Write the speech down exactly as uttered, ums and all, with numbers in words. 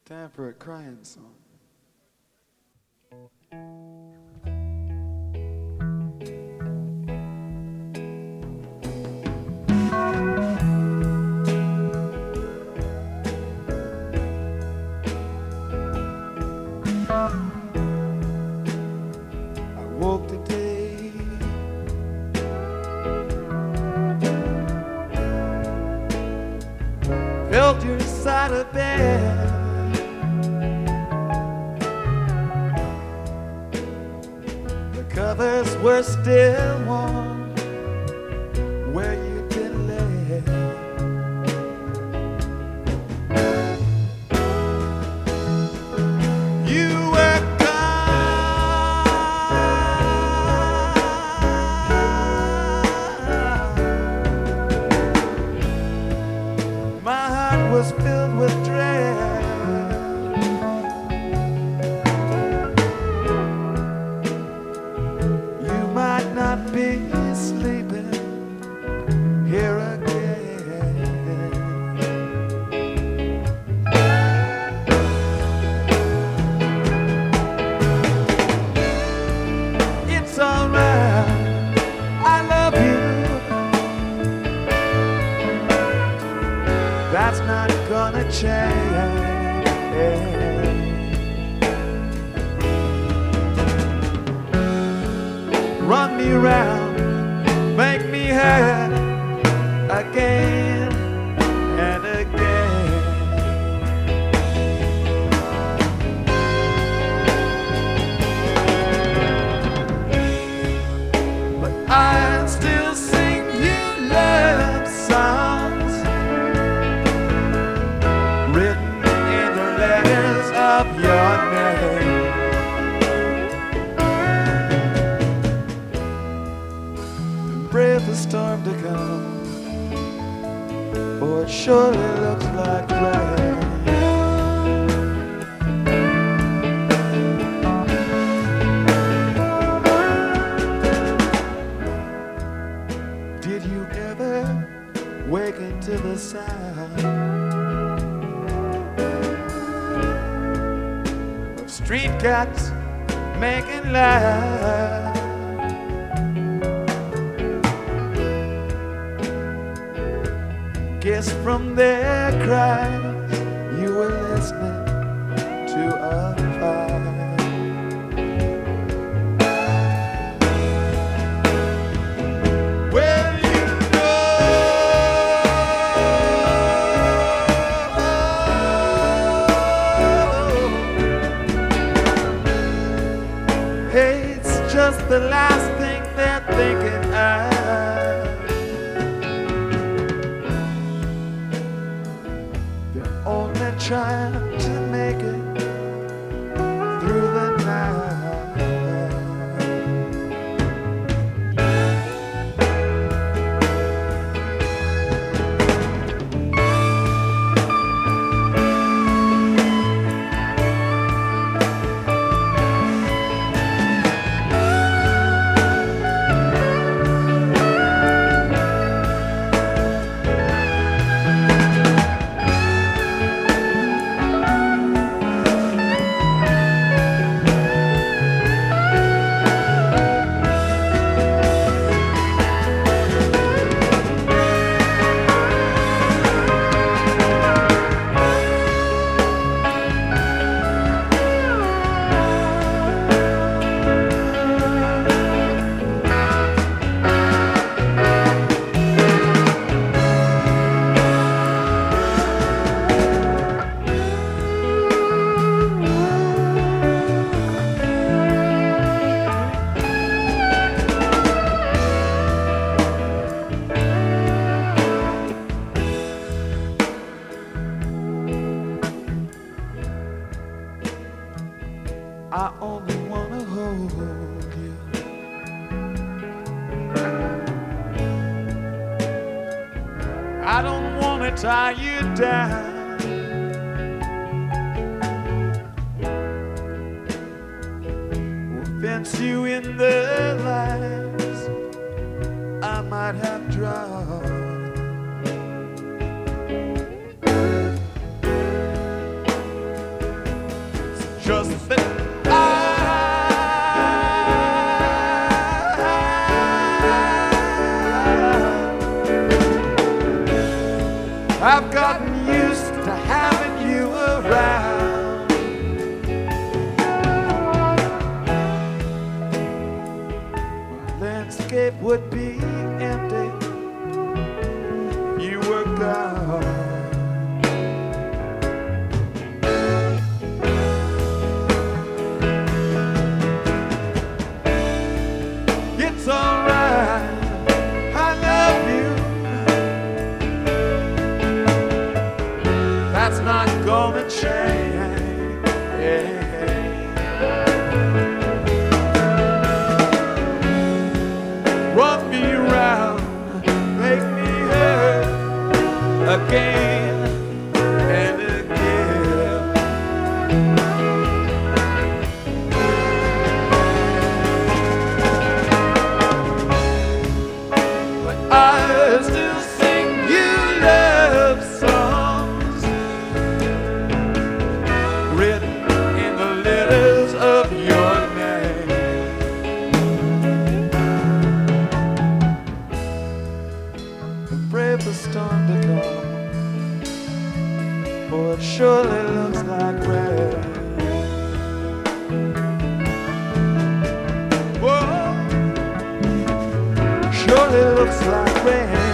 Time for a crying song. I woke today, felt your side of bed. The covers were still warm where you'd been laid. You were gone. My heart was filled with dread. You might not be sleeping here again. It's alright, I love you. That's not gonna change. Run me round, make me happy again and again. But I still sing you love songs written in the letters of your name. Brave the storm to come, for it surely looks like rain. Did you ever wake into the sound of street cats making loud? Guess from their cries you were listening to a fire. Well, you know, hey, it's just the last thing they're thinking of. Only trying to make it through the night. I only wanna hold you. I don't wanna tie you down. Or fence you in the lines I might have drawn. just that I, I've gotten used to having you around. My landscape would be empty if you were gone. It's alright, I love you. That's not gonna change. Run me around, make me hurt again and again. But I still sing you love songs written in the letters of your name. Pray for storm to come, for it surely looks like rain. Whoa, surely looks like rain.